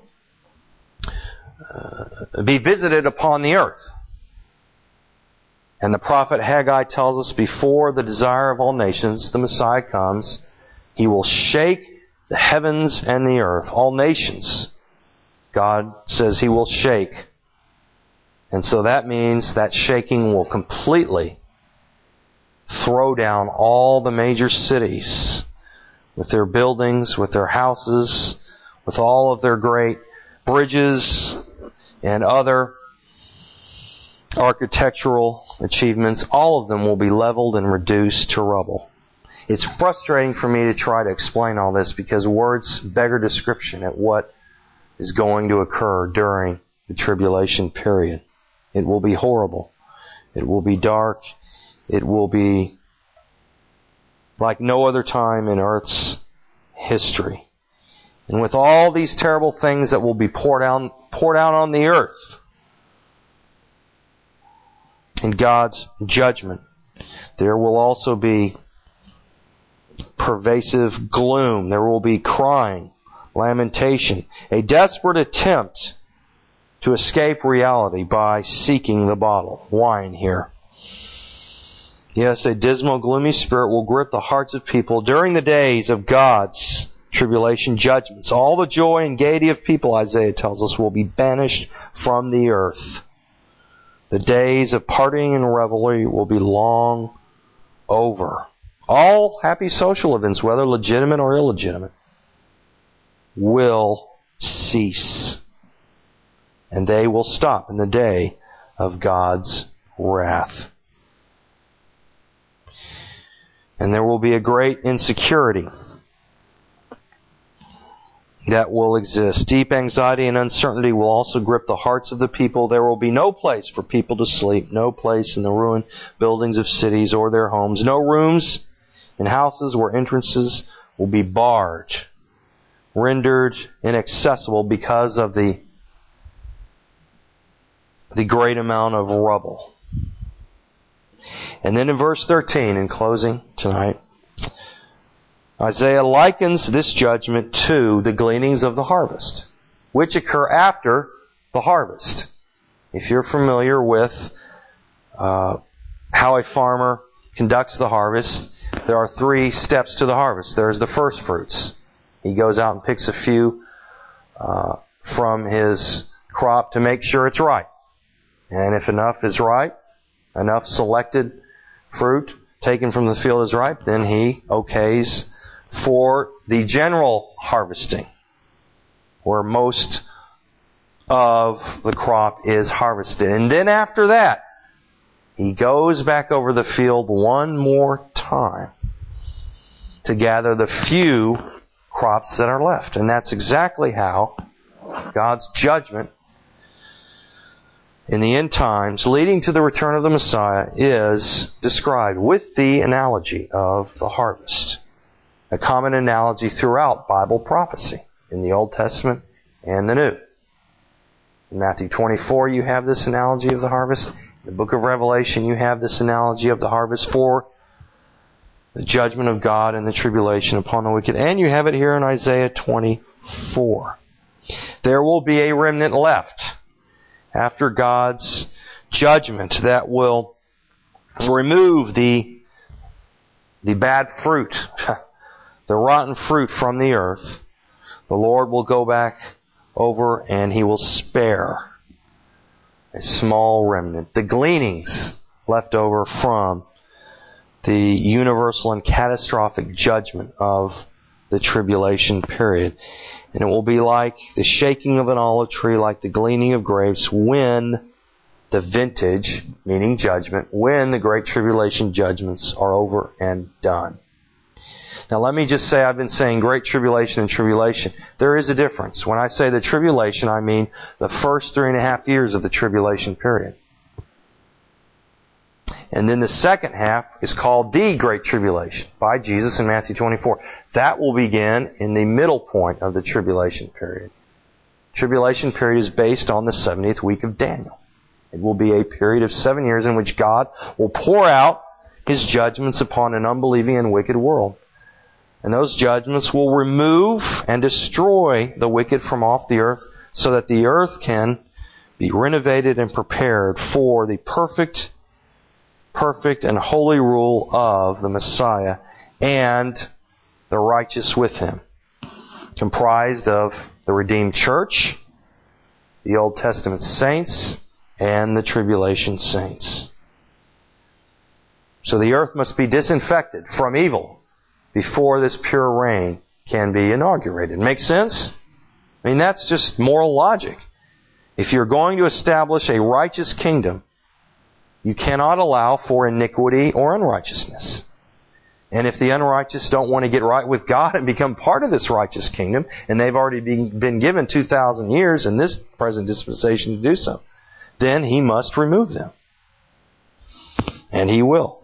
be visited upon the earth. And the prophet Haggai tells us before the desire of all nations, the Messiah comes, He will shake the heavens and the earth. All nations, God says He will shake. And so that means that shaking will completely throw down all the major cities with their buildings, with their houses, with all of their great bridges and other architectural achievements. All of them will be leveled and reduced to rubble. It's frustrating for me to try to explain all this because words beggar description at what is going to occur during the tribulation period. It will be horrible. It will be dark. It will be like no other time in Earth's history. And with all these terrible things that will be poured out on the earth in God's judgment, there will also be pervasive gloom. There will be crying, lamentation, a desperate attempt to escape reality by seeking the bottled wine here. Yes, a dismal, gloomy spirit will grip the hearts of people during the days of God's tribulation judgments. All the joy and gaiety of people, Isaiah tells us, will be banished from the earth. The days of partying and revelry will be long over. All happy social events, whether legitimate or illegitimate, will cease. And they will stop in the day of God's wrath. And there will be a great insecurity that will exist. Deep anxiety and uncertainty will also grip the hearts of the people. There will be no place for people to sleep, no place in the ruined buildings of cities or their homes, no rooms in houses where entrances will be barred, rendered inaccessible because of the great amount of rubble. And then in verse 13, in closing tonight, Isaiah likens this judgment to the gleanings of the harvest, which occur after the harvest. If you're familiar with how a farmer conducts the harvest, there are 3 steps to the harvest. There's the first fruits. He goes out and picks a few from his crop to make sure it's ripe. And if enough is ripe, enough selected fruit taken from the field is ripe, then he okays for the general harvesting, where most of the crop is harvested. And then after that, he goes back over the field one more time to gather the few crops that are left. And that's exactly how God's judgment in the end times, leading to the return of the Messiah, is described with the analogy of the harvest. A common analogy throughout Bible prophecy in the Old Testament and the New. In Matthew 24, you have this analogy of the harvest. In the book of Revelation, you have this analogy of the harvest for the judgment of God and the tribulation upon the wicked. And you have it here in Isaiah 24. There will be a remnant left after God's judgment that will remove the bad fruit, the rotten fruit from the earth. The Lord will go back over and He will spare a small remnant. The gleanings left over from the universal and catastrophic judgment of the tribulation period. And it will be like the shaking of an olive tree, like the gleaning of grapes, when the vintage, meaning judgment, when the Great Tribulation judgments are over and done. Now let me just say, I've been saying Great Tribulation and Tribulation. There is a difference. When I say the Tribulation, I mean the first 3.5 years of the Tribulation period. And then the second half is called the Great Tribulation by Jesus in Matthew 24. That will begin in the middle point of the Tribulation period. Tribulation period is based on the 70th week of Daniel. It will be a period of 7 years in which God will pour out His judgments upon an unbelieving and wicked world. And those judgments will remove and destroy the wicked from off the earth so that the earth can be renovated and prepared for the perfect and holy rule of the Messiah and the righteous with Him, comprised of the redeemed church, the Old Testament saints, and the tribulation saints. So the earth must be disinfected from evil before this pure reign can be inaugurated. Make sense? I mean, that's just moral logic. If you're going to establish a righteous kingdom, you cannot allow for iniquity or unrighteousness. And if the unrighteous don't want to get right with God and become part of this righteous kingdom, and they've already been given 2,000 years in this present dispensation to do so, then He must remove them. And He will.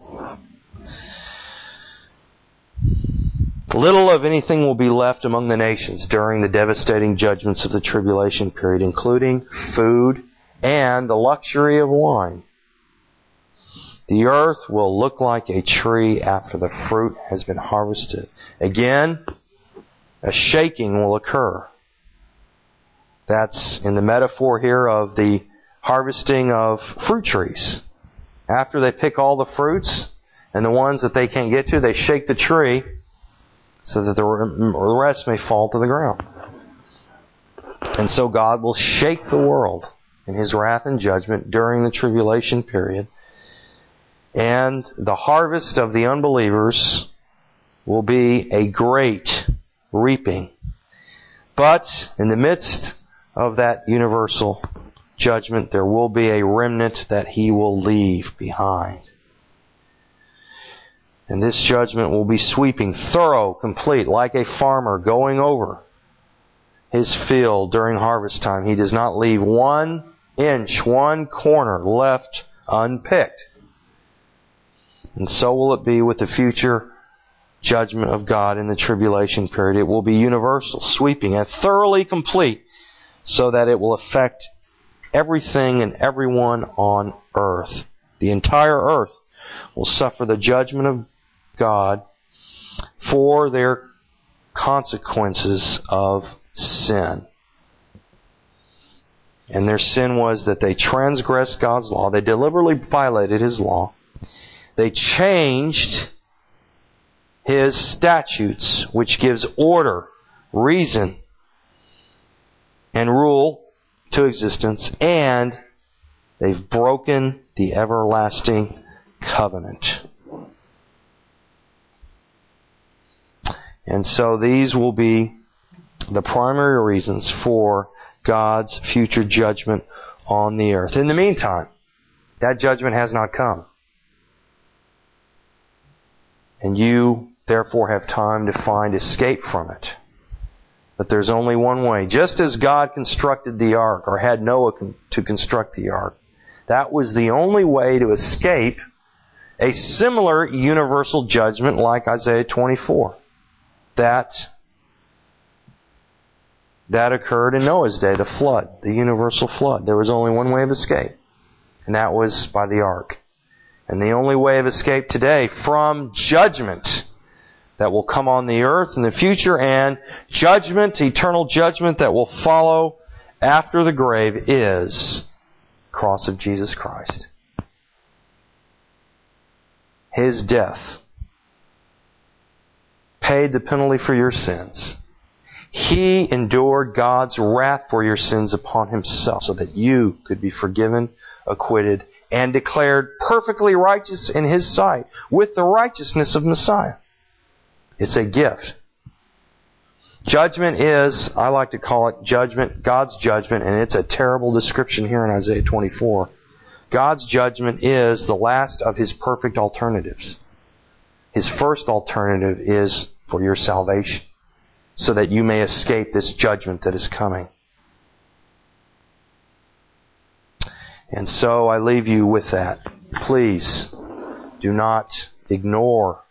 Little of anything will be left among the nations during the devastating judgments of the tribulation period, including food and the luxury of wine. The earth will look like a tree after the fruit has been harvested. Again, a shaking will occur. That's in the metaphor here of the harvesting of fruit trees. After they pick all the fruits and the ones that they can't get to, they shake the tree so that the rest may fall to the ground. And so God will shake the world in His wrath and judgment during the tribulation period. And the harvest of the unbelievers will be a great reaping. But in the midst of that universal judgment, there will be a remnant that He will leave behind. And this judgment will be sweeping, thorough, complete, like a farmer going over his field during harvest time. He does not leave 1 inch, 1 corner left unpicked. And so will it be with the future judgment of God in the tribulation period. It will be universal, sweeping, and thoroughly complete, so that it will affect everything and everyone on earth. The entire earth will suffer the judgment of God for their consequences of sin. And their sin was that they transgressed God's law. They deliberately violated His law. They changed His statutes, which gives order, reason, and rule to existence. And they've broken the everlasting covenant. And so these will be the primary reasons for God's future judgment on the earth. In the meantime, that judgment has not come. And you, therefore, have time to find escape from it. But there's only one way. Just as God constructed the ark, or had Noah to construct the ark, that was the only way to escape a similar universal judgment like Isaiah 24. That occurred in Noah's day, the flood, the universal flood. There was only one way of escape, and that was by the ark. And the only way of escape today from judgment that will come on the earth in the future, and judgment, eternal judgment that will follow after the grave, is the cross of Jesus Christ. His death paid the penalty for your sins. He endured God's wrath for your sins upon Himself so that you could be forgiven, acquitted, and declared perfectly righteous in His sight with the righteousness of Messiah. It's a gift. Judgment is, I like to call it judgment, God's judgment, and it's a terrible description here in Isaiah 24 God's judgment is the last of His perfect alternatives. His first alternative is for your salvation, so that you may escape this judgment that is coming. And so I leave you with that. Please do not ignore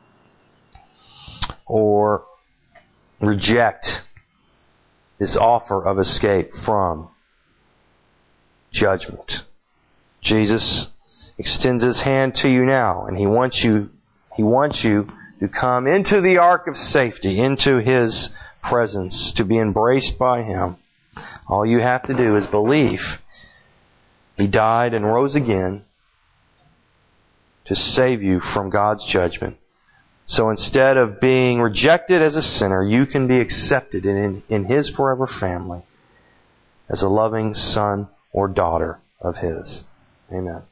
or reject this offer of escape from judgment. Jesus extends His hand to you now, and He wants you to come into the ark of safety, into His presence, to be embraced by Him. All you have to do is believe He died and rose again to save you from God's judgment. So instead of being rejected as a sinner, you can be accepted in His forever family as a loving son or daughter of His. Amen.